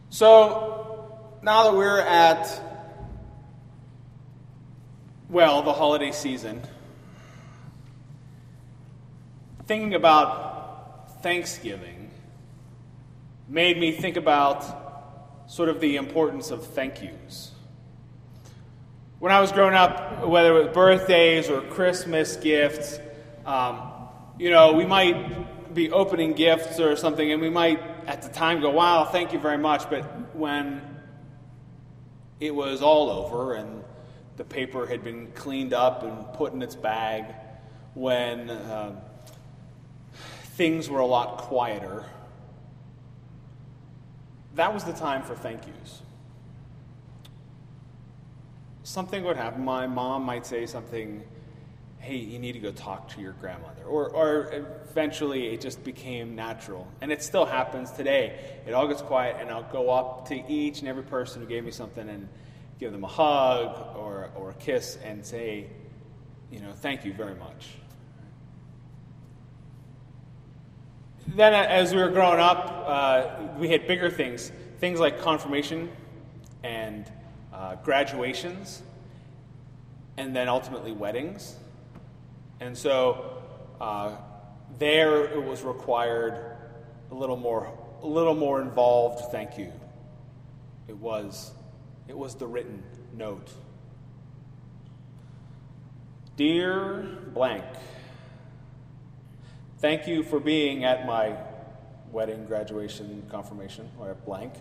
So, now that we're at, the holiday season, thinking about Thanksgiving made me think about sort of the importance of thank yous. When I was growing up, whether it was birthdays or Christmas gifts, we might be opening gifts or something, and we might at the time go, wow, thank you very much. But when it was all over and the paper had been cleaned up and put in its bag, when things were a lot quieter, that was the time for thank yous. Something would happen. My mom might say something, hey, you need to go talk to your grandmother. Or eventually it just became natural. And it still happens today. It all gets quiet, and I'll go up to each and every person who gave me something and give them a hug or a kiss and say, thank you very much. Then as we were growing up, we had bigger things like confirmation and graduations, and then ultimately weddings. And so there it was required a little more involved thank you. It was the written note. Dear blank, thank you for being at my wedding, graduation, confirmation, or blank.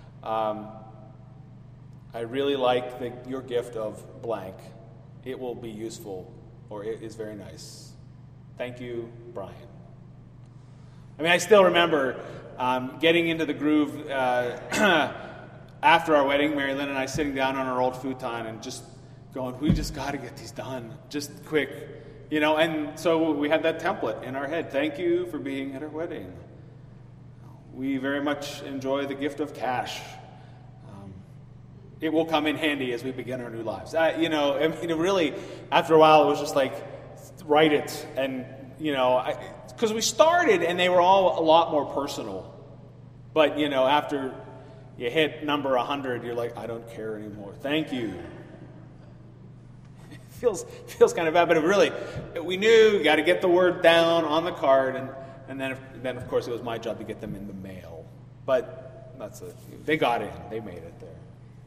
I really like your gift of blank. It will be useful, or it is very nice. Thank you, Brian. I still remember getting into the groove after our wedding, Mary Lynn and I sitting down on our old futon and just going, we just got to get these done, just quick. And so we had that template in our head. Thank you for being at our wedding. We very much enjoy the gift of cash. It will come in handy as we begin our new lives. Really, after a while, it was just like, write it. And, because we started and they were all a lot more personal. But, after you hit number 100, you're like, I don't care anymore. Thank you. It feels kind of bad, but we knew we got to get the word down on the card, and then of course it was my job to get them in the mail. But they got in, they made it there.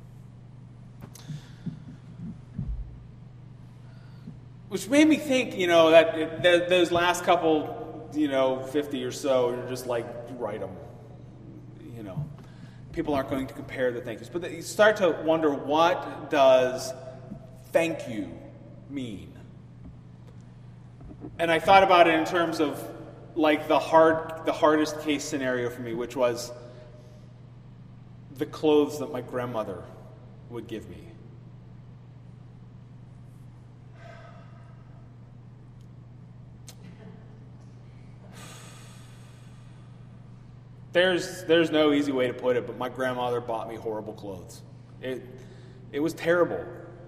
Which made me think, that those last couple, 50 or so, you're just like, write them. People aren't going to compare the thank yous. But you start to wonder, what does thank you mean? And I thought about it in terms of like the hardest case scenario for me, which was the clothes that my grandmother would give me. There's no easy way to put it, but my grandmother bought me horrible clothes. It was terrible.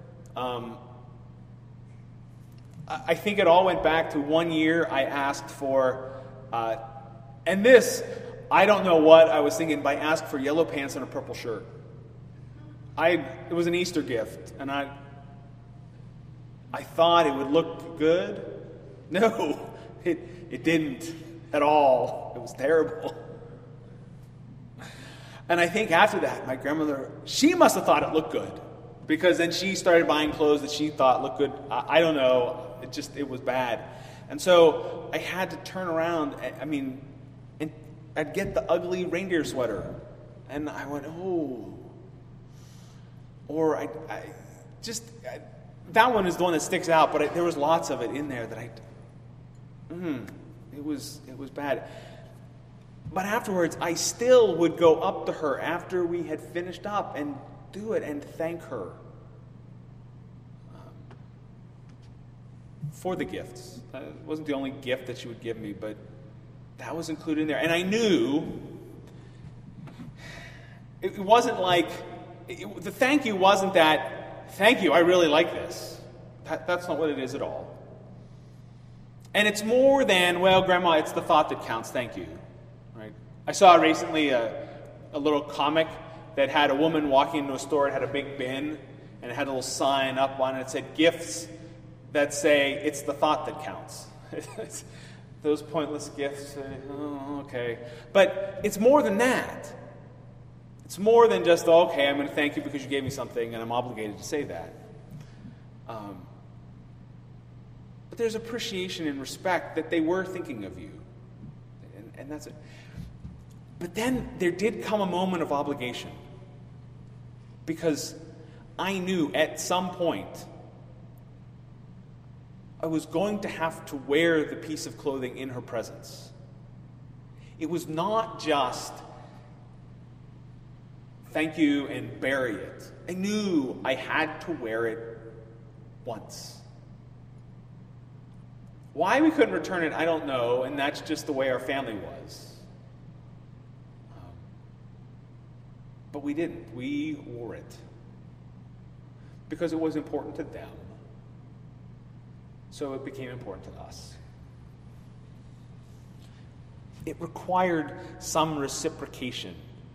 I think it all went back to one year I asked for, and this, I don't know what I was thinking, but I asked for yellow pants and a purple shirt. It was an Easter gift, and I thought it would look good. No, it didn't at all. It was terrible. And I think after that, my grandmother, she must have thought it looked good, because then she started buying clothes that she thought looked good. I don't know. It was bad. And so I had to turn around. And I'd get the ugly reindeer sweater. And I went, oh. Or that one is the one that sticks out, but there was lots of it in there that it was bad. But afterwards, I still would go up to her after we had finished up and do it and thank her for the gifts. It wasn't the only gift that she would give me, but that was included in there. And I knew it wasn't like, the thank you wasn't that, thank you, I really like this. That's not what it is at all. And it's more than, well, Grandma, it's the thought that counts, thank you. Right? I saw recently a little comic that had a woman walking into a store. It had a big bin, and it had a little sign up on it that said gifts that say it's the thought that counts. Those pointless gifts, oh, okay. But it's more than that. It's more than just, okay, I'm going to thank you because you gave me something and I'm obligated to say that. But there's appreciation and respect that they were thinking of you. And that's it. But then there did come a moment of obligation. Because I knew at some point I was going to have to wear the piece of clothing in her presence. It was not just thank you and bury it. I knew I had to wear it once. Why we couldn't return it, I don't know, and that's just the way our family was. But we didn't. We wore it. Because it was important to them. So it became important to us. It required some reciprocation.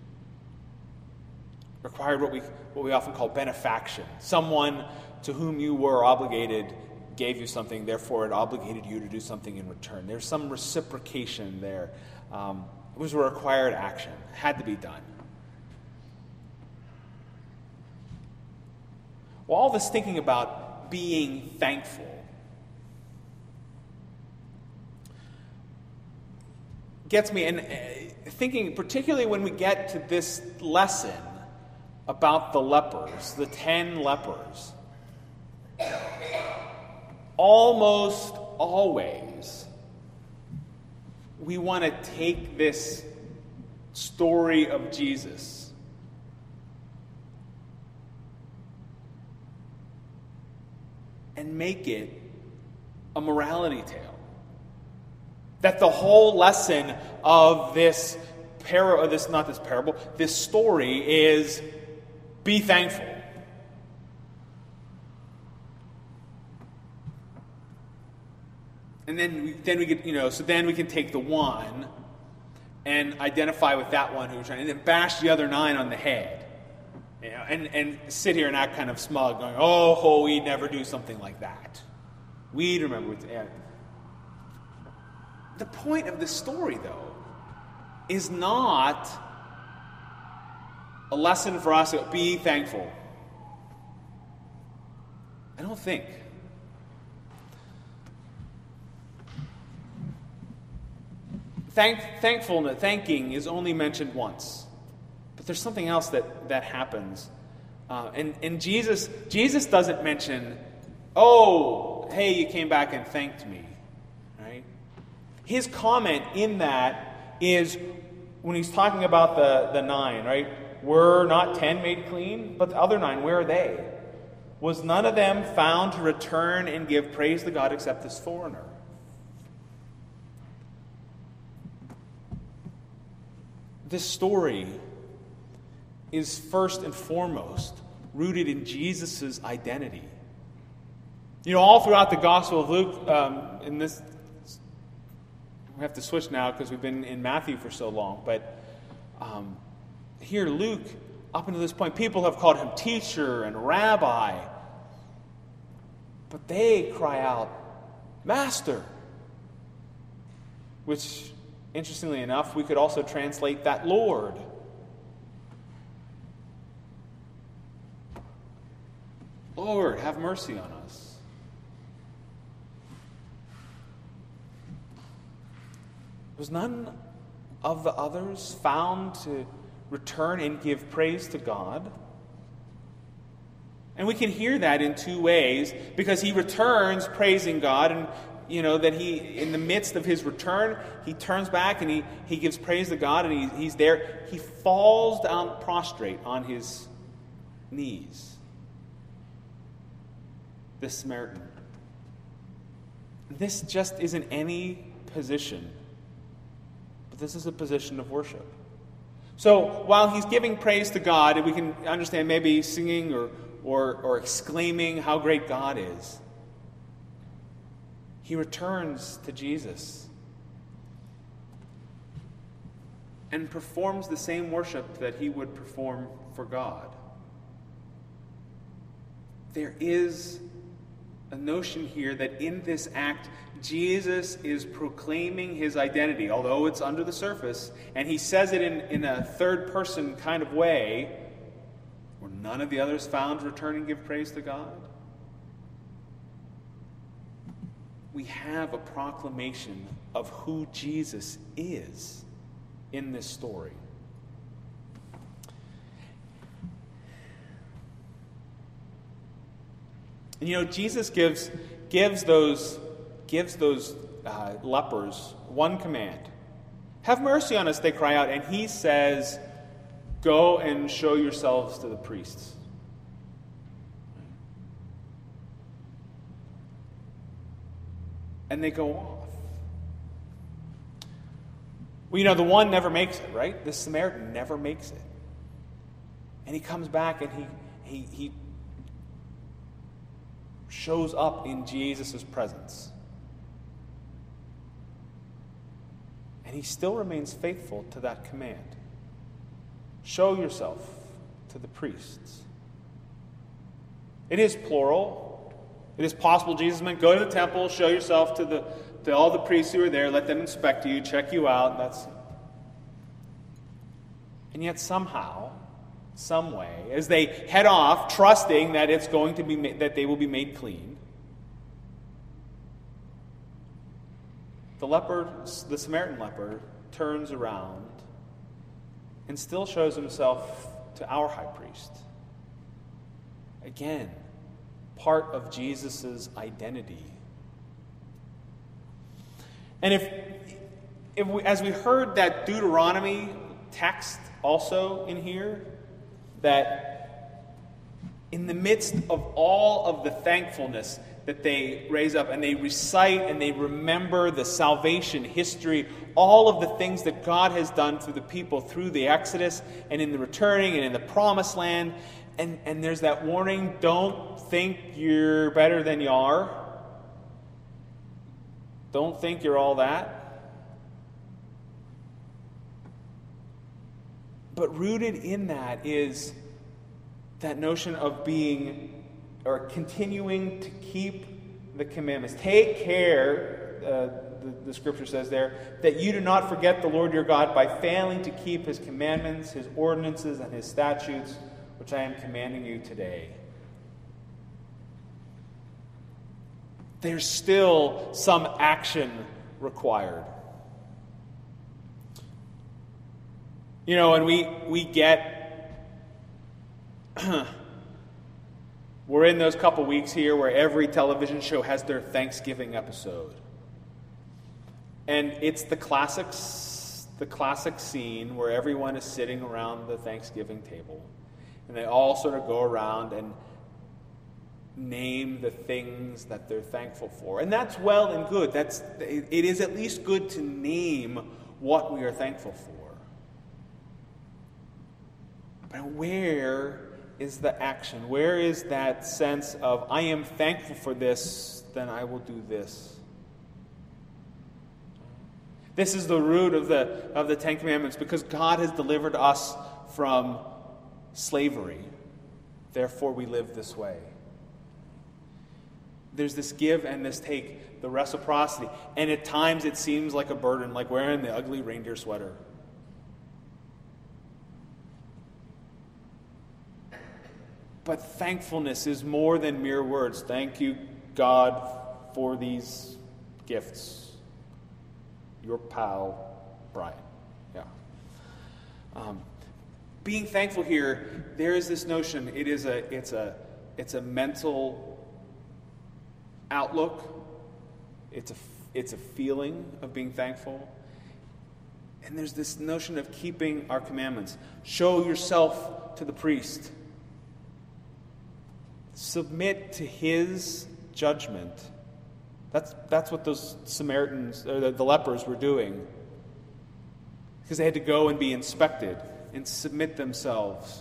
It required what we often call benefaction. Someone to whom you were obligated gave you something, therefore it obligated you to do something in return. There's some reciprocation there. It was a required action. It had to be done. Well, all this thinking about being thankful gets me, and thinking particularly when we get to this lesson about the lepers, the 10 lepers, almost always we want to take this story of Jesus and make it a morality tale. That the whole lesson of this story is be thankful. And then we get, so then we can take the one and identify with that one who's trying, and then bash the other 9 on the head. And sit here and act kind of smug, going, oh, we'd never do something like that. We'd remember. The point of this story, though, is not a lesson for us to be thankful. I don't think. Thanking is only mentioned once. But there's something else that happens. And Jesus doesn't mention, oh, hey, you came back and thanked me. Right? His comment in that is when he's talking about the 9, right? Were not 10 made clean? But the other 9, where are they? Was none of them found to return and give praise to God except this foreigner? This story is first and foremost rooted in Jesus' identity. All throughout the Gospel of Luke, in this, we have to switch now because we've been in Matthew for so long, but here Luke, up until this point, people have called him teacher and rabbi, but they cry out, Master, which, interestingly enough, we could also translate that Lord. Lord, have mercy on us. Was none of the others found to return and give praise to God? And we can hear that in 2 ways, because he returns praising God, and that he, in the midst of his return, he turns back and he gives praise to God, and he's there. He falls down prostrate on his knees. This Samaritan. This just isn't any position, but this is a position of worship. So while he's giving praise to God, and we can understand maybe singing or exclaiming how great God is, he returns to Jesus. and performs the same worship that he would perform for God. There is a notion here that in this act, Jesus is proclaiming his identity, although it's under the surface, and he says it in a third-person kind of way, where none of the others found return and give praise to God. We have a proclamation of who Jesus is in this story. And Jesus gives those lepers one command. Have mercy on us, they cry out, and he says, go and show yourselves to the priests. And they go off. Well, the one never makes it, right? The Samaritan never makes it. And he comes back and he shows up in Jesus' presence. And he still remains faithful to that command. Show yourself to the priests. It is plural. It is possible Jesus meant go to the temple, show yourself to all the priests who are there, let them inspect you, check you out. And yet somehow, some way, as they head off, trusting that it's going to be that they will be made clean, the Samaritan leper turns around and still shows himself to our high priest. Again, part of Jesus' identity. And if we, as we heard that Deuteronomy text also in here, that in the midst of all of the thankfulness that they raise up and they recite and they remember the salvation history, all of the things that God has done through the people through the Exodus and in the returning and in the promised land, and there's that warning, don't think you're better than you are. Don't think you're all that. But rooted in that is that notion of being or continuing to keep the commandments. Take care, the scripture says there, that you do not forget the Lord your God by failing to keep his commandments, his ordinances, and his statutes, which I am commanding you today. There's still some action required. And we get, we're in those couple weeks here where every television show has their Thanksgiving episode. And it's the classic scene where everyone is sitting around the Thanksgiving table. And they all sort of go around and name the things that they're thankful for. And that's well and good. It is at least good to name what we are thankful for. But where is the action? Where is that sense of, I am thankful for this, then I will do this? This is the root of the Ten Commandments, because God has delivered us from slavery. Therefore we live this way. There's this give and this take, the reciprocity. And at times it seems like a burden, like wearing the ugly reindeer sweater. But thankfulness is more than mere words. Thank you, God, for these gifts. Your pal, Brian. Yeah. Being thankful here, there is this notion. It's a mental outlook. It's a feeling of being thankful. And there's this notion of keeping our commandments. Show yourself to the priest. Submit to his judgment. That's what those Samaritans, or the lepers, were doing. Because they had to go and be inspected and submit themselves.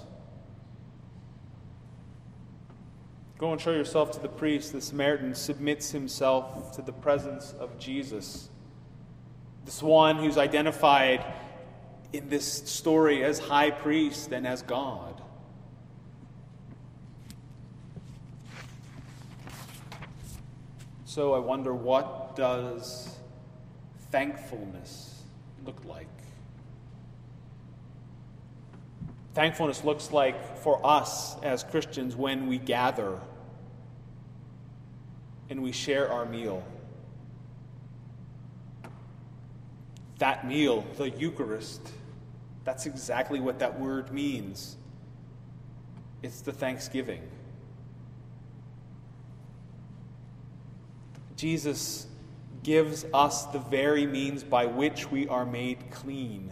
Go and show yourself to the priest. The Samaritan submits himself to the presence of Jesus. This one who's identified in this story as high priest and as God. So I wonder, what does thankfulness look like? Thankfulness looks like for us as Christians when we gather and we share our meal. That meal, the Eucharist, that's exactly what that word means. It's the thanksgiving. Jesus gives us the very means by which we are made clean.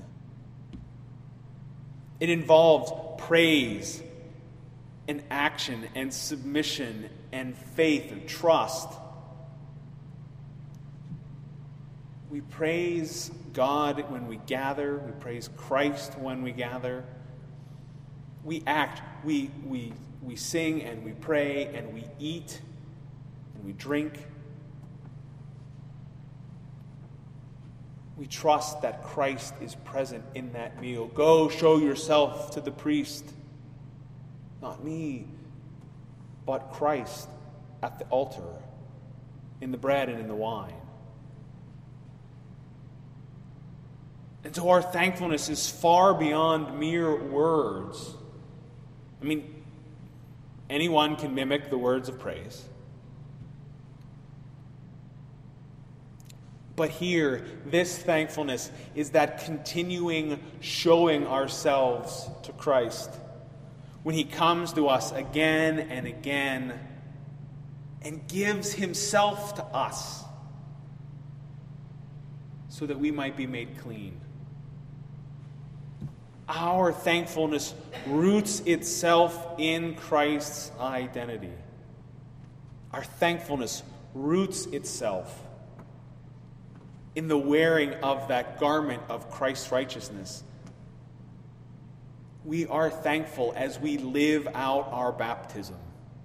It involves praise and action and submission and faith and trust. We praise God when we gather. We praise Christ when we gather. We act. We sing and we pray and we eat and we drink. We trust that Christ is present in that meal. Go show yourself to the priest. Not me, but Christ at the altar, in the bread and in the wine. And so our thankfulness is far beyond mere words. I mean, anyone can mimic the words of praise. But here, this thankfulness is that continuing showing ourselves to Christ when he comes to us again and again and gives himself to us so that we might be made clean. Our thankfulness roots itself in Christ's identity. Our thankfulness roots itself in the wearing of that garment of Christ's righteousness. We are thankful as we live out our baptism.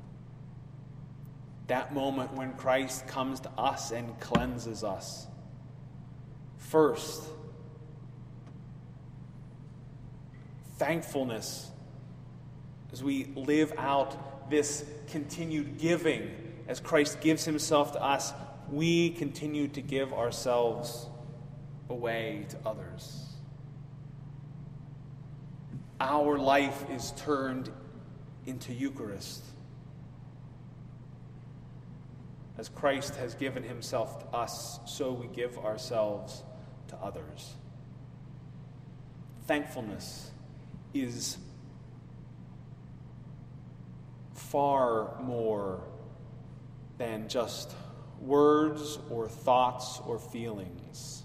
That moment when Christ comes to us and cleanses us. First, thankfulness as we live out this continued giving. As Christ gives himself to us, we continue to give ourselves away to others. Our life is turned into Eucharist. As Christ has given himself to us, so we give ourselves to others. Thankfulness is far more than just words or thoughts or feelings.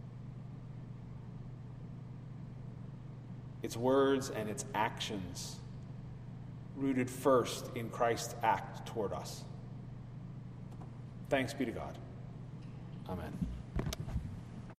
It's words and it's actions rooted first in Christ's act toward us. Thanks be to God. Amen.